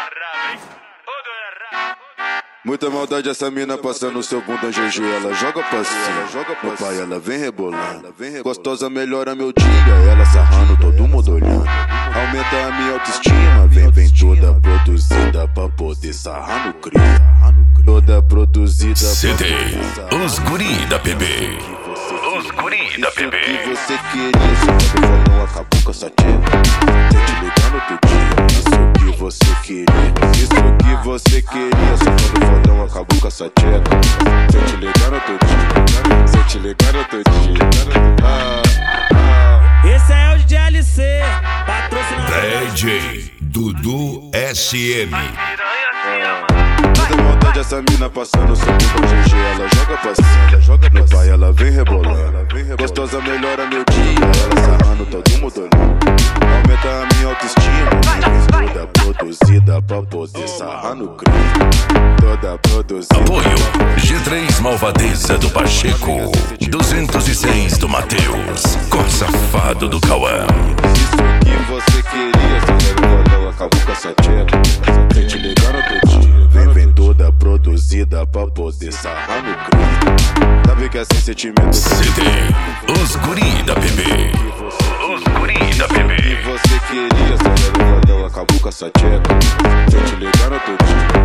Muita maldade essa mina passando seu bunda GG. Ela joga pra cima, no pai ela vem rebolando. Gostosa melhora meu dia, ela sarrando, todo mundo olhando. Aumenta a minha autoestima, vem toda produzida pra poder sarrar no cria. Toda produzida CD, os guri da PB. Os guri da PB. Isso que você queria, se o fodão acabou com essa tcheca. Sem te ligar no outro dia. Isso que você queria, isso que você queria. Se o fodão acabou com essa tcheca. Sem te ligar no outro dia. Sem te ligar no outro dia. Esse é o DLC, patrocinador DJ Dudu SM. Muita maldade essa mina passando seu bunda GG. Ela joga pra cima, no pai ela vem rebolando. Gostosa melhora meu dia, ela sarrando, todo mundo olhando. Aumenta a minha autoestima, vem toda produzida pra poder sarrar no crime. Toda produzida. Apoio G3 Malvadeza do Pacheco, 206 do Matheus, Cor Safado do Cauã. Isso que você queria, se o fodão acabou com essa tcheca. Sem te ligar no outro dia. Vem toda produzida pra poder sarrar no crime. Sabe que assim sentimento. CD, os guri da PB. Os guri da PB. E você queria, se o fodão acabou com essa tcheca. Sem te ligar no outro dia.